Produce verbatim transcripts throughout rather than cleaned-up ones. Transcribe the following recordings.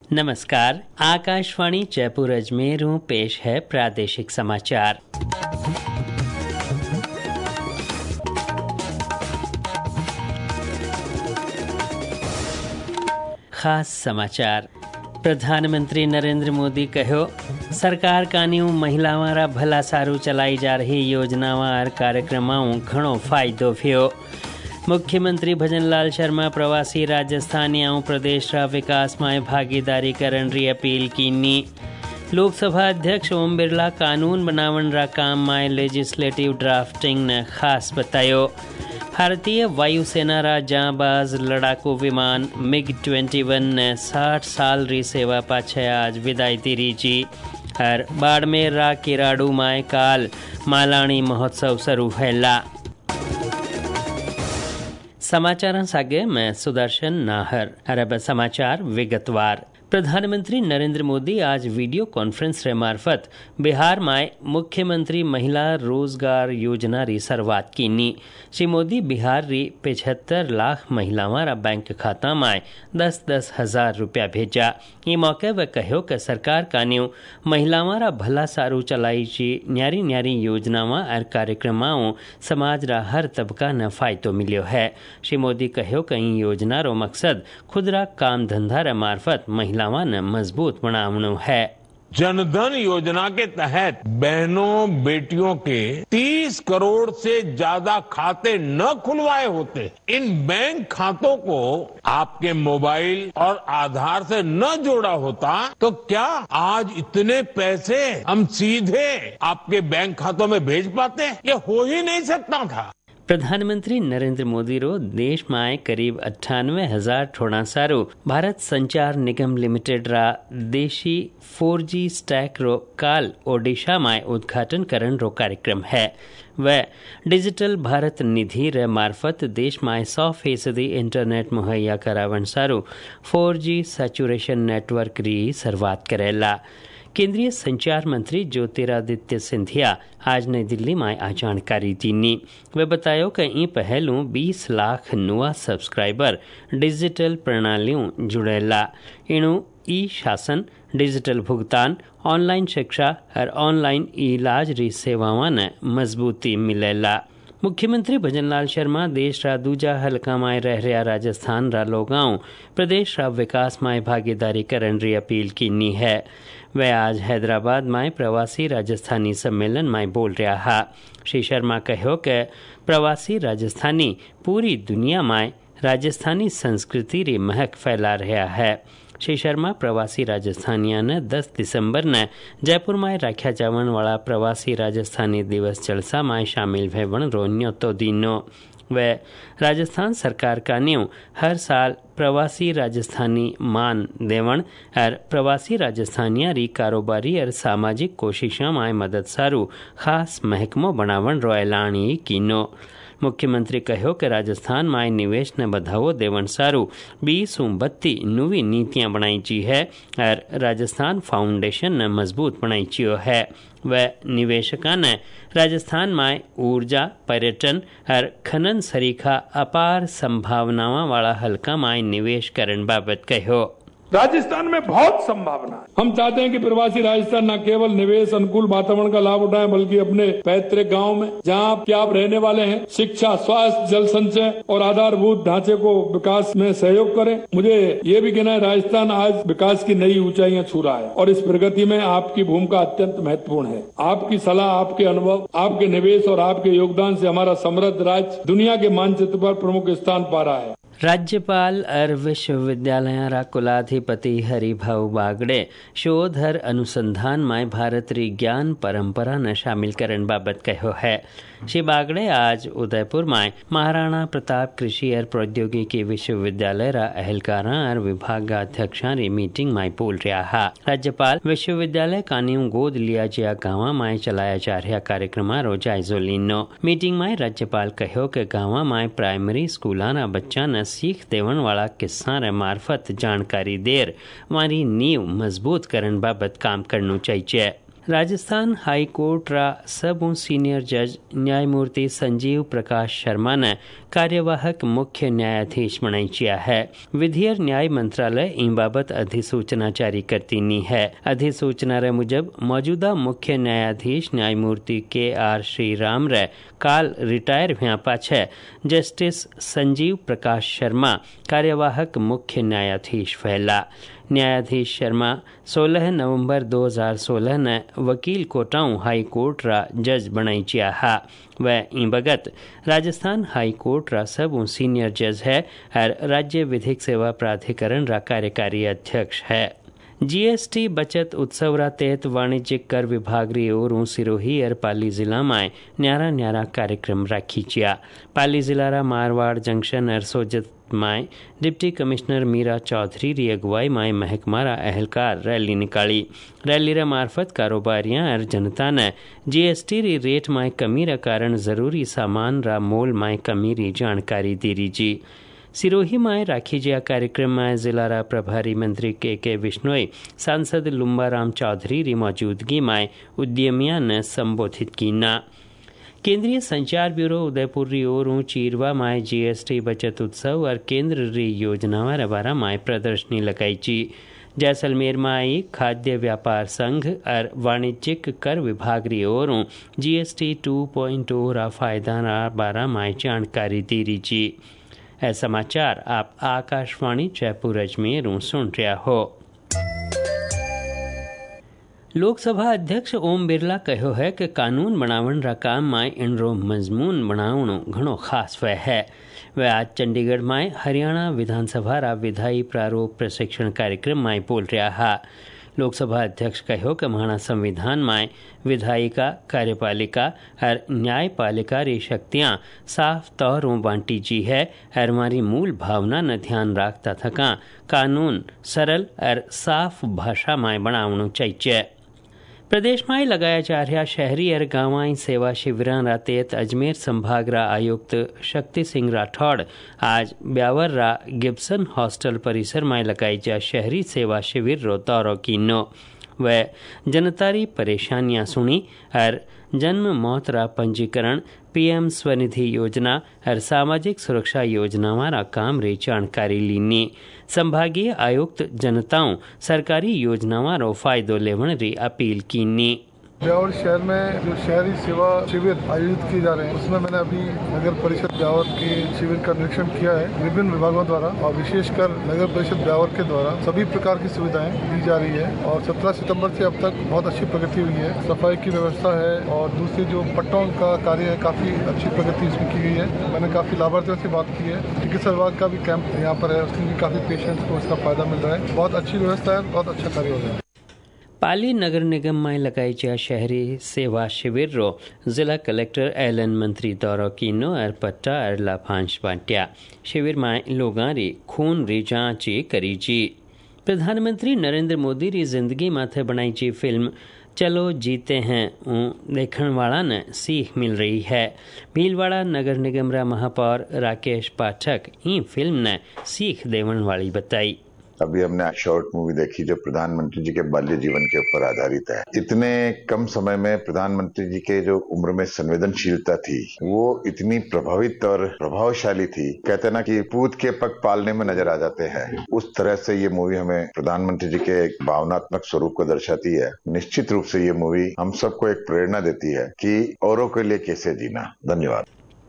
नमस्कार, आकाशवाणी जयपुर अजमेर हूँ, पेश है प्रादेशिक समाचार। खास समाचार। प्रधानमंत्री नरेंद्र मोदी कहो, सरकार कान्यू महिलावारा भला सारू चलाई जा रही योजनावां और कार्यक्रमों घणो फायदो थयो। मुख्यमंत्री भजनलाल शर्मा प्रवासी राजस्थानियों प्रदेश रा विकास में भागीदारी करन री अपील कीनी। लोकसभा अध्यक्ष ओम बिरला कानून बनावन रा काम में लेजिस्लेटिव ड्राफ्टिंग ने खास बतायो। भारतीय वायुसेना रा जांबाज लड़ाकू विमान मिग इक्कीस ने साठ साल री सेवा पाछे आज विदाई दी जी। और बाड़मेर रा किराड़ू में काल मालाणी महोत्सव शुरू हैला। समाचार सागे मैं सुदर्शन नाहर। अरब समाचार विगतवार। प्रधानमंत्री नरेंद्र मोदी आज वीडियो कॉन्फ्रेंस रे मार्फत बिहार में मुख्यमंत्री महिला रोजगार योजना री शुरुआत कीनी। श्री मोदी बिहार री पिछहत्तर लाख महिलावां रा बैंक खाता में दस दस हजार रुपया भेजा। ये मौके वे कहो कि सरकार कान्यू महिलावां रा भला सारू चलाई ची न्यारी न्यारी योजनावां और कार्यक्रमों समाज रा हर तबका ने फायदो मिलो है। श्री मोदी कहो कि इन योजना रो मकसद खुदरा काम धंधा रे मार्फत महिलावां ने मजबूत बनावनो है। जनधन योजना के तहत बहनों बेटियों के तीस करोड़ से ज्यादा खाते न खुलवाए होते। इन बैंक खातों को आपके मोबाइल और आधार से न जोड़ा होता तो क्या आज इतने पैसे हम सीधे आपके बैंक खातों में भेज पाते? ये हो ही नहीं सकता था। प्रधानमंत्री नरेंद्र मोदी रो देश में करीब अट्ठानवे हजार ठोड़ा सारो भारत संचार निगम लिमिटेड रा देशी फोर जी स्टैक रो काल ओडिशा में उद्घाटन करन रो कार्यक्रम है। वह डिजिटल भारत निधि रे मार्फत देश में सौ फीसदी इंटरनेट मुहैया करावन सारो फोर जी सैचुरेशन नेटवर्क री शुरुआत करेला। केंद्रीय संचार मंत्री ज्योतिरादित्य सिंधिया आज नई दिल्ली में आ जानकारी दीनी। वे बतायो कि ई पहलू बीस लाख नुआ सब्सक्राइबर डिजिटल प्रणालियों जुड़ेला। इनु ई शासन, डिजिटल भुगतान, ऑनलाइन शिक्षा और ऑनलाइन इलाज री सेवावां ने मजबूती मिलेला। मुख्यमंत्री भजनलाल शर्मा देश रा दूजा हलका में रह रहा राजस्थान रा लोगाओं प्रदेश रा विकास में भागीदारी करन री अपील कीनी है। वह आज हैदराबाद में प्रवासी राजस्थानी सम्मेलन में बोल रहा है। श्री शर्मा कहो कि प्रवासी राजस्थानी पूरी दुनिया में राजस्थानी संस्कृति री महक फैला रहा है। श्री शर्मा प्रवासी राजस्थानियों ने दस दिसंबर ने जयपुर में रखा जावन वाला प्रवासी राजस्थानी दिवस जलसा में शामिल भेवण रो न्योतो दीनो। वे राजस्थान सरकार का न्यू हर साल प्रवासी राजस्थानी मान देवण और प्रवासी राजस्थानिया री कारोबारी और सामाजिक कोशिशों में मदद सारू खास महकमो बनावन रो ऐलान कीनो। मुख्यमंत्री कहो कि राजस्थान में निवेश ने बढ़ावो देवन सारू बीस बत्ती नवी नीतियां बनाई ची है और राजस्थान फाउंडेशन ने मजबूत बनाई चियो है। वह निवेशका ने राजस्थान में ऊर्जा, पर्यटन और खनन सरीखा अपार संभावनावां वाला हलका में निवेश करन बाबत कहो। राजस्थान में बहुत संभावना है। हम चाहते हैं कि प्रवासी राजस्थान न केवल निवेश अनुकूल वातावरण का लाभ उठाएं बल्कि अपने पैतृक गांव में जहां आप क्या आप रहने वाले हैं शिक्षा, स्वास्थ्य, जल संचय और आधारभूत ढांचे को विकास में सहयोग करें। मुझे ये भी कहना है राजस्थान आज विकास की नई ऊंचाइयां छू रहा है और इस प्रगति में आपकी भूमिका अत्यंत महत्वपूर्ण है। आपकी सलाह, आपके अनुभव, आपके निवेश और आपके योगदान से हमारा समृद्ध राज्य दुनिया के मानचित्र पर प्रमुख स्थान पा रहा है। राज्यपाल और विश्वविद्यालय रा कुलाधिपति हरिभाऊ बागड़े शोध और अनुसंधान में भारत री ज्ञान परंपरा ने शामिल करन बाबत कहो है। श्री बागड़े आज उदयपुर में महाराणा प्रताप कृषि और प्रौद्योगिकी विश्वविद्यालय रा अहलकारा और विभागाध्यक्षा री मीटिंग में बोल रहा है। राज्यपाल विश्वविद्यालय कान्यू गोद लिया जिया गांव में चलाया जा रहा कार्यक्रम रो जायजो लीनो। मीटिंग में राज्यपाल कहो कि गांव में प्राइमरी स्कूलों ना बच्चा ने सीख देवन वाला किस्सा रे मार्फत जानकारी देर वारी नींव मजबूत करन बाबत काम करनु चाहिए। राजस्थान हाई कोर्ट रा सब सीनियर जज न्यायमूर्ति संजीव प्रकाश शर्मा ने कार्यवाहक मुख्य न्यायाधीश बनाई है। विधि और न्याय मंत्रालय इन बाबत अधिसूचना जारी करती नी है। अधिसूचना रे मुजब मौजूदा मुख्य न्यायाधीश न्यायमूर्ति के आर श्रीराम रे काल रिटायर हुआ पाछे जस्टिस संजीव प्रकाश शर्मा कार्यवाहक मुख्य न्यायाधीश फैला। न्यायाधीश शर्मा सोलह नवंबर दो हज़ार सोलह ने वकील कोटाऊ हाई कोर्ट रा जज बनाई चिया हा। वह इन बगत राजस्थान हाई कोर्ट रा सब सीनियर जज है और राज्य विधिक सेवा प्राधिकरण रा कार्यकारी अध्यक्ष है। जीएसटी बचत उत्सव रा तहत वाणिज्यिक कर विभाग री ओर सिरोही और पाली जिला में न्यारा न्यारा कार्यक्रम राखी चिया। पाली जिला रा मारवाड़ जंक्शन और सोजत में डिप्टी कमिश्नर मीरा चौधरी री अगुवाई में महकमारा अहलकार रैली निकाली। रैली रा मार्फत कारोबारियां और जनता ने जीएसटी री रेट में कमी रा कारण जरूरी सामान रा मोल में कमी री जानकारी दी री जी। सिरोही में राखी जिया कार्यक्रम में जिला रा प्रभारी मंत्री के के विश्नोई सांसद लुम्बाराम चौधरी री मौजूदगी में उद्यमियों ने संबोधित की ना। केंद्रीय संचार ब्यूरो उदयपुर री ओर चीरवा में जीएसटी बचत उत्सव और केंद्र री योजनावां रे बारा में प्रदर्शनी लगाई ची। जैसलमेर में आई खाद्य व्यापार संघ और वाणिज्यिक कर विभाग री ओर जीएसटी टू पॉइंट ओ रा फायदा रा बारा में जानकारी दी री जी। ऐ समाचार आप आकाशवाणी जयपुर अजमेर सुन रहा हो। लोकसभा अध्यक्ष ओम बिरला कहो है कि कानून बनावन रा काम में इनरो मजमून बनावणो घणो खास वह है। वह आज चंडीगढ़ में हरियाणा विधानसभा रा विधायी प्रारूप प्रशिक्षण कार्यक्रम में बोल रहा है। लोकसभा अध्यक्ष कहो कि हमारा संविधान में विधायिका, कार्यपालिका और न्यायपालिका री शक्तियां साफ तौर बांटी जी है और हमारी मूल भावना न ध्यान रखता थका कानून सरल और साफ भाषा में बनावणो चाहिए। प्रदेश में लगाया जा रहा शहरी और गांवाई सेवा शिविरां रा तहत अजमेर संभाग रा आयुक्त शक्ति सिंह राठौड़ आज ब्यावर रा गिब्सन हॉस्टल परिसर में लगाई जा शहरी सेवा शिविर रो दौरो कीनो। वह जनतारी परेशानियां सुनी और जन्म मौत रा पंजीकरण, पीएम स्वनिधि योजना और सामाजिक सुरक्षा योजनावां रा काम री जानकारी लीनी। संभागीय आयुक्त जनताओं सरकारी योजनावां रो फायदो लेवण री अपील कीनी। ब्यावर शहर में जो शहरी सेवा शिविर आयोजित किए जा रहे हैं उसमें मैंने अभी नगर परिषद ब्यावर के शिविर का निरीक्षण किया है। विभिन्न विभागों द्वारा और विशेषकर नगर परिषद ब्यावर के द्वारा सभी प्रकार की सुविधाएं दी जा रही है और सत्रह सितंबर से अब तक बहुत अच्छी प्रगति हुई है। सफाई की व्यवस्था है और दूसरे जो पट्टों का कार्य है काफी अच्छी प्रगति इसमें की गई है। मैंने काफी लाभार्थियों से बात की है। चिकित्सा विभाग का भी कैंप यहाँ पर है, उसमें भी काफी पेशेंट्स को इसका फायदा मिल रहा है। बहुत अच्छी व्यवस्था है, बहुत अच्छा कार्य हो रहा है। पाली नगर निगम में लगाई जा शहरी सेवा शिविर रो जिला कलेक्टर एलन मंत्री दौरो कीनो और पट्टा और लाभांश बांटिया। शिविर में लोगां री खून री जांच करी जी। प्रधानमंत्री नरेंद्र मोदी री जिंदगी माथे बनाई जी फिल्म चलो जीते हैं देखने वाला ने सीख मिल रही है। भीलवाड़ा नगर निगम रा महापौर राकेश पाठक ई फिल्म ने सीख देवन वाली बताई। अभी हमने शॉर्ट मूवी देखी जो प्रधानमंत्री जी के बाल्य जीवन के ऊपर आधारित है। इतने कम समय में प्रधानमंत्री जी के जो उम्र में संवेदनशीलता थी वो इतनी प्रभावित और प्रभावशाली थी। कहते ना कि पूत के पग पालने में नजर आ जाते हैं। उस तरह से ये मूवी हमें प्रधानमंत्री जी के एक भावनात्मक स्वरूप को दर्शाती है। निश्चित रूप से ये मूवी हम सबको एक प्रेरणा देती है कि औरों के लिए कैसे जीना। धन्यवाद।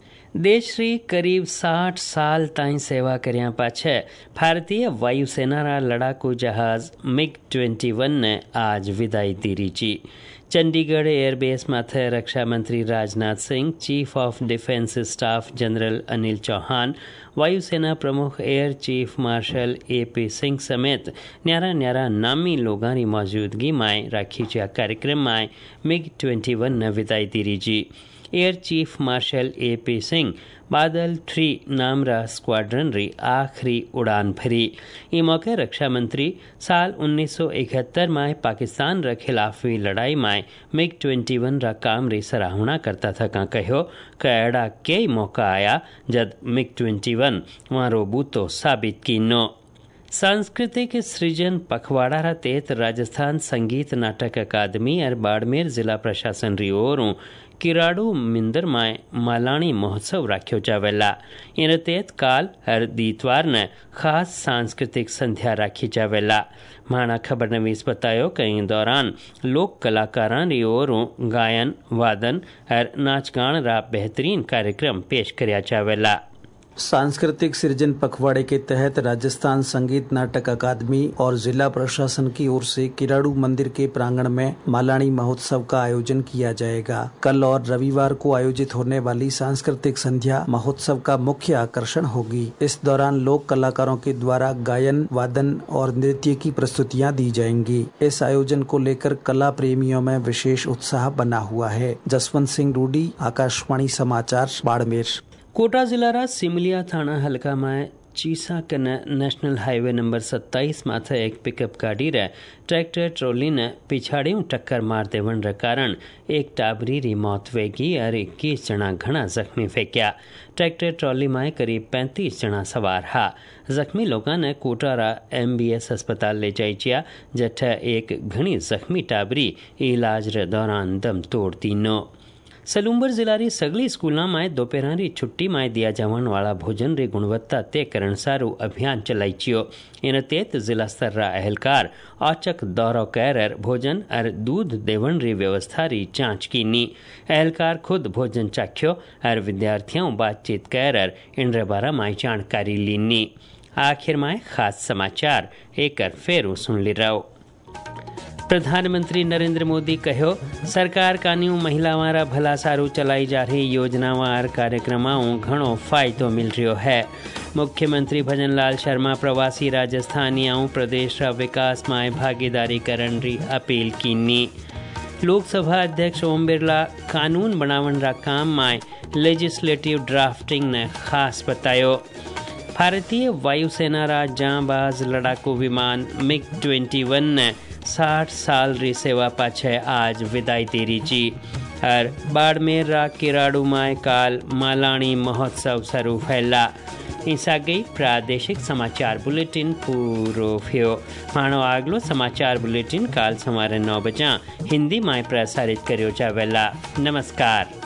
देश री करीब साठ साल ताईं सेवा कर्या पाछे भारतीय वायुसेना रा लड़ाकू जहाज मिग इक्कीस ने आज विदाई दी री। चंडीगढ़ एयरबेस माथे रक्षा मंत्री Rajnath Singh, chief of defence staff general Anil Chauhan, वायुसेना प्रमुख air chief marshal A P Singh समेत न्यारा न्यारा नामी लोगों की मौजूदगी में राखी जा कार्यक्रम में मिग इक्कीस ने विदाई दी री। Air chief marshal A P Singh बादल थ्री नाम रा स्क्वाड्रन री आखिरी उड़ान भरी। ई मौके रक्षा मंत्री साल उन्नीस सौ इकहत्तर में पाकिस्तान रा खिलाफ हुई लड़ाई में मिग इक्कीस रा काम री सराहना करता था का कहो कि एड़ा कई मौका आया जब मिग इक्कीस वहाँ रो बूतो साबित की नो। सांस्कृतिक सृजन पखवाड़ा रा तहत राजस्थान संगीत नाटक अकादमी और बाड़मेर जिला प्रशासन री ओरों किराड़ू मिंदर माय मालाणी महोत्सव राख्यो जावेला। इन तहत काल हर दीतवार ने खास सांस्कृतिक संध्या राखी जावेला। माना खबर नवीस बतायो कि इन दौरान लोक कलाकारां री ओरों गायन वादन और नाच गान रा बेहतरीन कार्यक्रम पेश करया जावेला। सांस्कृतिक सृजन पखवाड़े के तहत राजस्थान संगीत नाटक अकादमी और जिला प्रशासन की ओर से किराड़ू मंदिर के प्रांगण में मालाणी महोत्सव का आयोजन किया जाएगा। कल और रविवार को आयोजित होने वाली सांस्कृतिक संध्या महोत्सव का मुख्य आकर्षण होगी। इस दौरान लोक कलाकारों के द्वारा गायन वादन और नृत्य की प्रस्तुतियां दी जाएंगी। इस आयोजन को लेकर कला प्रेमियों में विशेष उत्साह बना हुआ है। जसवंत सिंह रूडी, आकाशवाणी समाचार, बाड़मेर। कोटा जिला रा सिमलिया थाना हल्का में चीसा कने नेशनल हाईवे नंबर सत्ताईस माथे एक पिकअप गाड़ी रे ट्रैक्टर ट्रॉली ने पिछाड़ियों टक्कर मार देवन रे कारण एक टाबरी री मौत वेगी और इक्कीस जना घना जख्मी फेंक्या। ट्रैक्टर ट्रॉली में करीब पैंतीस जना सवार हा। जख्मी लोगों ने कोटा रा एम बी एस अस्पताल ले जाइया, जठे एक घनी जख्मी टाबरी इलाज रे दौरान दम तोड़ दीनो। सलूंबर जिला री सगली स्कूलों में दोपहर री छुट्टी में दिया जावन वाला भोजन री गुणवत्ता तय करण सारू अभियान चलाइयो। इन तहत जिला स्तर रा अहलकार औचक दौरो कर भोजन और दूध देवन री व्यवस्था री जांच कीनी। अहलकार खुद भोजन चाख्यो और विद्यार्थियों बातचीत कर इन रे बारे में जानकारी लीनी। आखिर में खास समाचार एक फेरू सुन ली रहो। प्रधानमंत्री नरेंद्र मोदी कहो, सरकार कान्यू महिलाओं रा भला सारू चलाई जा रही योजनाओं और कार्यक्रमों घणो फायदो मिल रहा है। मुख्यमंत्री भजन लाल शर्मा प्रवासी राजस्थानियों प्रदेश रा विकास में भागीदारी करन री अपील कीनी। लोकसभा अध्यक्ष ओम बिरला कानून बनावन रा काम में लेजिस्लेटिव ड्राफ्टिंग ने खास बतायो। भारतीय वायुसेना रा जांबाज लड़ाकू विमान मिग ट्वेंटी वन ने साठ साल री सेवा पाछे आज विदाई तेरी जी। और बाड़मेर रा किराड़ू माय काल मालाणी महोत्सव शुरू फैला। ईसा गई प्रादेशिक समाचार बुलेटिन पूरो थियो। मानो आगलो समाचार बुलेटिन काल सवारे नौ बजा हिंदी में प्रसारित करियो जावेला। नमस्कार।